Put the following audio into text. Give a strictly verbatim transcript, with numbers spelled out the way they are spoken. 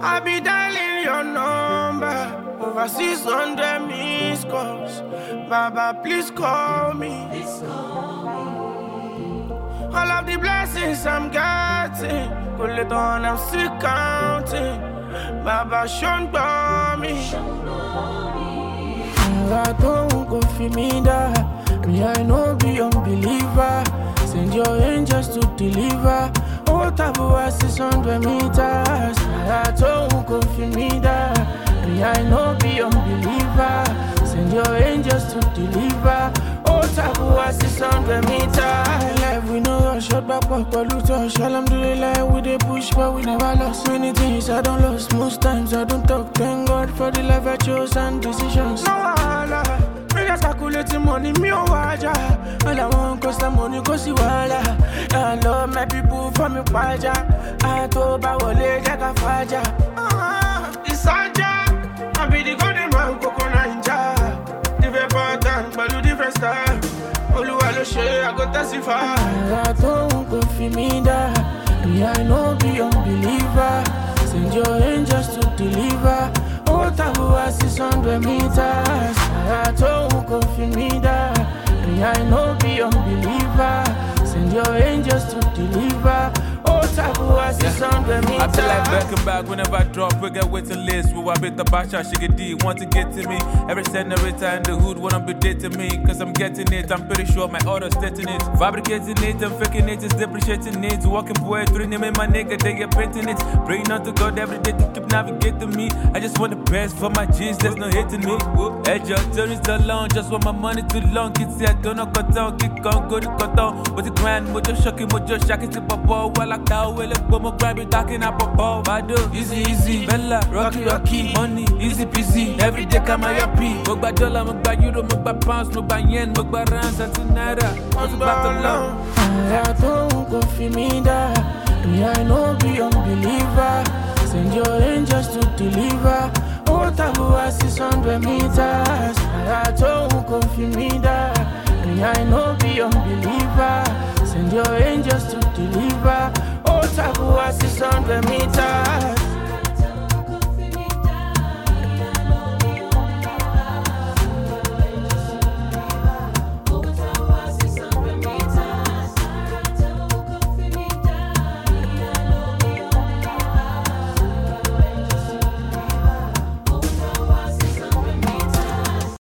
I be dialing your number. Over six hundred missed calls. Baba, please call me. Please call me. All of the blessings I'm getting, go let on, I'm still counting. Baba, shun by me. I don't go for me that. Me, I know be unbeliever. Send your angels to deliver. Oh, tabu six hundred meters. I don't go for me that. Me, I know be unbeliever. Send your angels to deliver. Oh, tabu six hundred meters. Life we know a shot back, but polluter. Alhamdulillah, we dey push, but we never lost. Many things I don't lost. Most times I don't talk. Thank God for the life I chose and decisions. No wahala. Me just calculating money, me oh waja. All I want cost the money, cause see wala. I love my people from me waja. I told about what they get a faja. It's Saja. I be the golden man, Coco Ninja. Different pattern, but do different style. Oluwa lo she, I go testify. I don't go for me that. Me, I know be unbeliever. Send your angels to deliver. Oh, tabu six hundred meters. I don't go for me that. Me, I know be unbeliever. Send your angels to deliver. Oh, tabu six hundred meters. I feel like back and back whenever I drop. We get waiting list. We want bit the basha, shake D. Want to get to me. Every senorita in the hood wanna be dating me. Cause I'm getting it. I'm pretty sure my order's stating it. Fabricating it and faking it is depreciating it. Walking poetry, naming my nigga, they get painting it. Praying on to God every day to keep navigating me. I just want the best for my G's, there's no hating me. Edge of tourist alone, just want my money too long. Kids say I don't know cut down, kick on, go to cut down. But the grind, mojo shocking, mojo shocking to pop ball. While I cow, well, but my grab it, talking up a ball. Bado, easy, easy, Bella, Rocky, Rocky, money, easy peasy. Every day come I happy. Mugba dollar, mugba euro, mugba pounds, mugba yen, mugba rands, and naira. What's about the long? I don't go for me that. Me, I know be unbeliever. Send your angels to deliver. Oh, tabu six hundred meters. I don't go for me that. Me, I know be unbeliever. Send your angels to deliver. Oh, tabu six hundred meters.